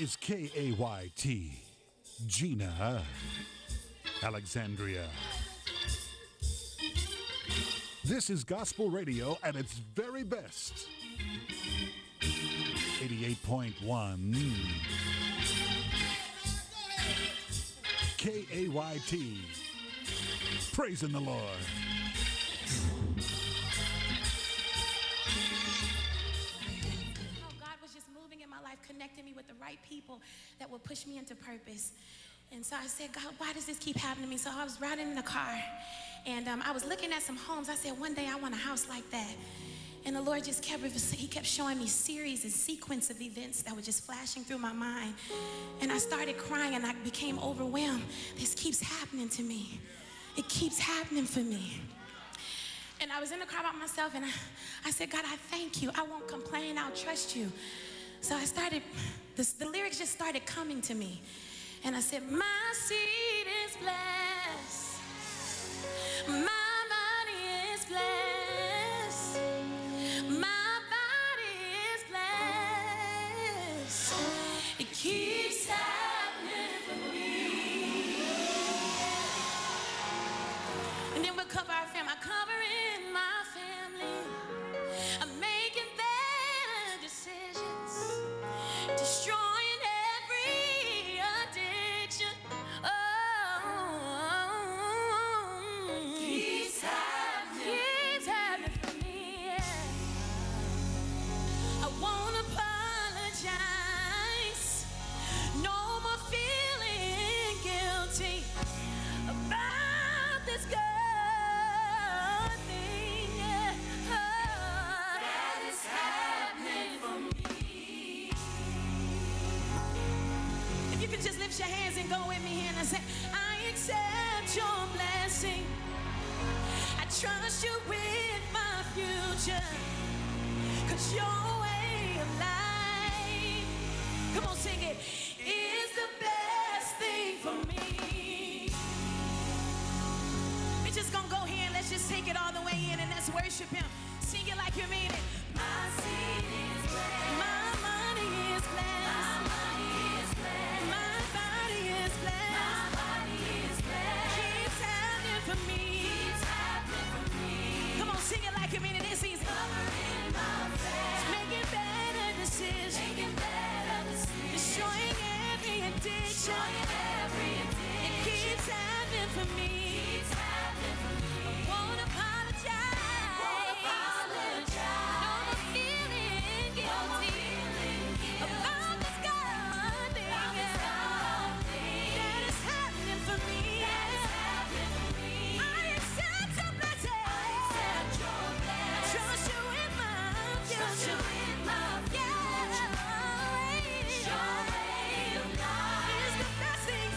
is KAYT, Gina Alexandria. This is gospel radio at its very best. 88.1 KAYT. Praising the Lord. In my life, connecting me with the right people that would push me into purpose. And so I said, God, why does this keep happening to me? So I was riding in the car, and I was looking at some homes. I said, one day I want a house like that. And the Lord just kept showing me series and sequence of events that were just flashing through my mind. And I started crying, and I became overwhelmed. This keeps happening to me. It keeps happening for me. And I was in the car by myself, and I said, God, I thank you. I won't complain. I'll trust you. So I started, the lyrics just started coming to me. And I said, my seed is blessed. My money is blessed. My body is blessed. It keeps happening for me. And then we'll cover our family. I'm covering my family. I'm making better decisions. Destroying every addiction. Oh, keeps happening for me. I won't apologize. No more feeling guilty about this good thing. That is happening for me. You can just lift your hands and go with me here and say, I accept your blessing. I trust you with my future. Cause your way of life, come on, sing it, is the best thing for me. We're just gonna go here and let's just take it all the way in and let's worship him. Sing it like you mean it. My seed is blessed. My money is blessed. My money is blessed. My body is blessed. My body is blessed. Keeps happening for me. Keeps happening for me. Come on, sing it like you mean it. It's easy. Covering my family. Making better decisions. Making better decisions. Destroying every addiction. Destroying every addiction. It keeps happening for me. Keeps happening for me. I won't apologize. Won't apologize. No more feeling guilty. No more feeling guilty. About this God thing. That is happening for me. That is happening for me. I accept your blessing. I accept your blessing. I trust you in my future. Trust you in my future. Your way of life is the best thing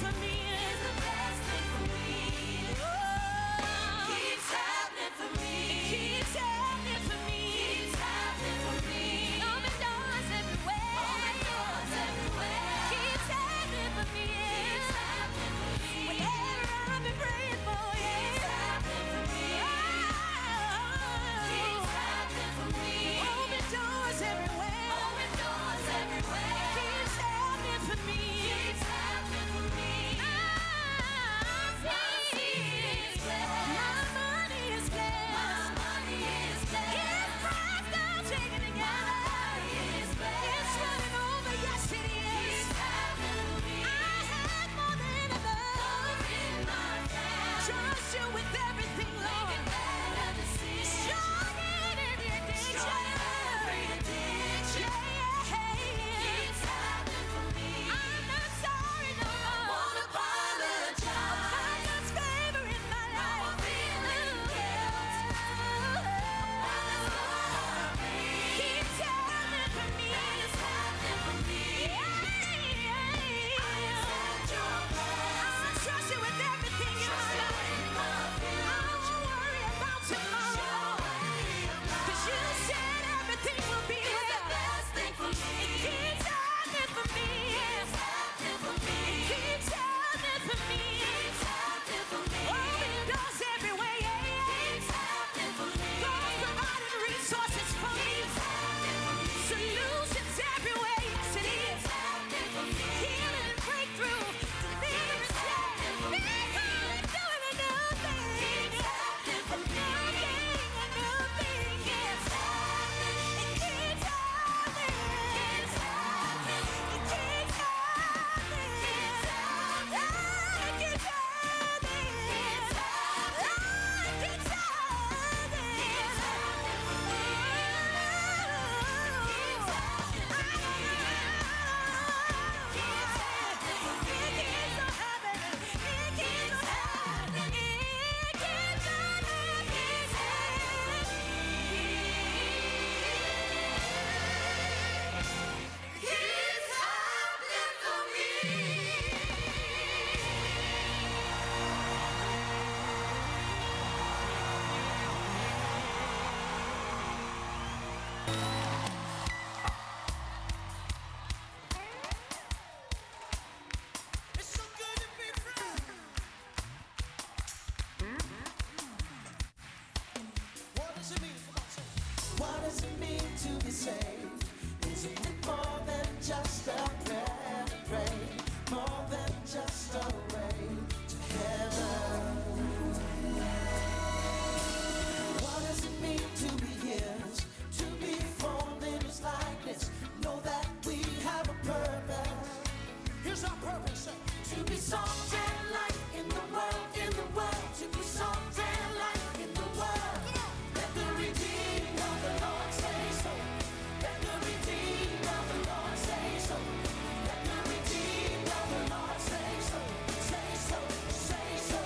purpose to be salt and light in the world, to be salt and light in the world. Let the redeemed of the Lord say so. Let the redeemed of the Lord say so. Let the redeemed of the Lord say so. Say so, say so.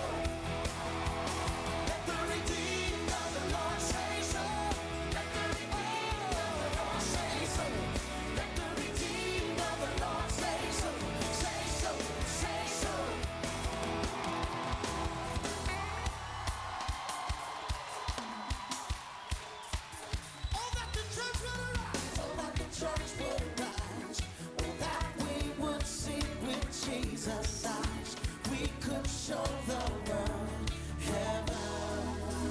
Let the redeemed of the Lord say so. Let the redeemed of the Lord say so. Let the redeemed of the Lord say so. Say so, say so. Oh, that the church will arise. Oh, that the church will arise. Oh, that we would see with Jesus' eyes. We could show the world heaven.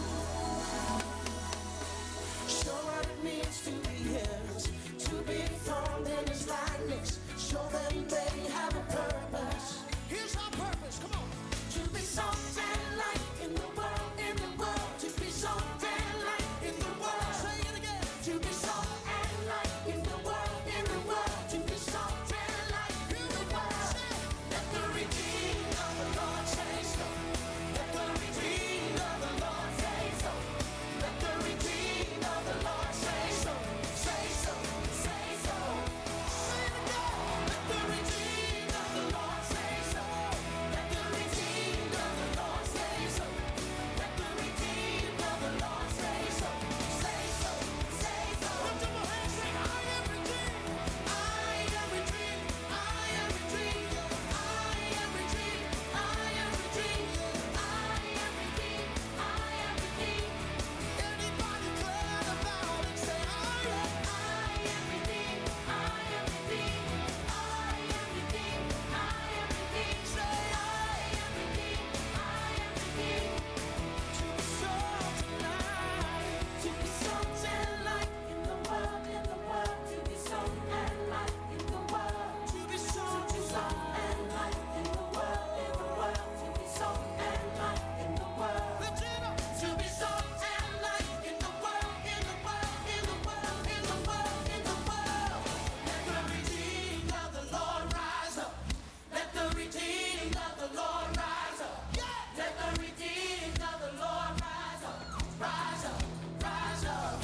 Show what it means to be His, to be formed in His likeness. Show them they have a purpose. Here's our purpose, come on. To be salt and light in the world, to be salt and light in the world. Say it again. To be salt and light in the world, to be salt and light in the world. Let the redeemed of the Lord say so. Let the redeemed of the Lord say so. Let the redeemed of the Lord say so. Say so, say so. Say it again. Let the redeemed of the Lord say so. Let the redeemed of the Lord say so. Let the redeemed of the Lord say so. Say so, say so. Lift up your hands, say, I am redeemed. I am redeemed. I am redeemed. I am redeemed. I am redeemed. I am redeemed. I am redeemed. Anybody glad about it? Say, I am redeemed. I am redeemed. I am redeemed. I am redeemed. Say, I am redeemed. I am redeemed. To be salt and light, to be salt and light in the world, to be salt and light in the world, to be salt and light in the world, to be salt and light in the world. Lift it up. To be salt and light in the world, in the world, in the world, in the world, in the world. Let the redeemed of the Lord rise up. Let the redeemed of the Lord rise up. Let the redeemed of the Lord rise up. Rise up, rise up.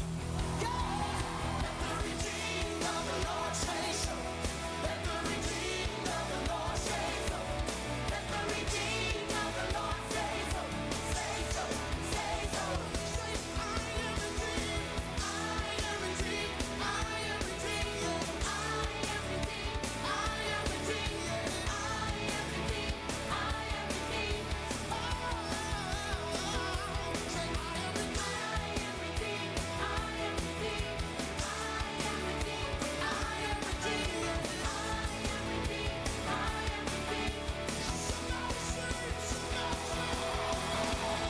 Let the redeemed of the Lord say so. Let the redeemed of the Lord say so. Let the redeemed of the Lord say so. Say so, say so. Say, I am redeemed. I am redeemed. I am redeemed. I am redeemed. I am redeemed. I am redeemed. I am redeemed. Oh, say, I am redeemed. I am redeemed. I am redeemed. I am redeemed. I am redeemed. I am redeemed. I am redeemed. Somebody say, somebody say.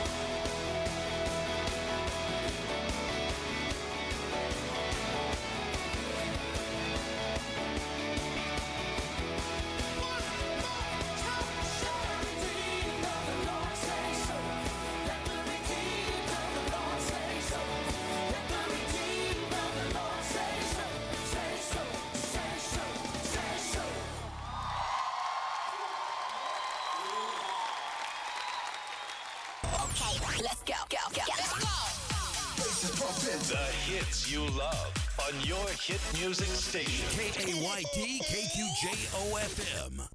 Okay, let's go. The hits you love on your hit music station. KAYT KQJOFM.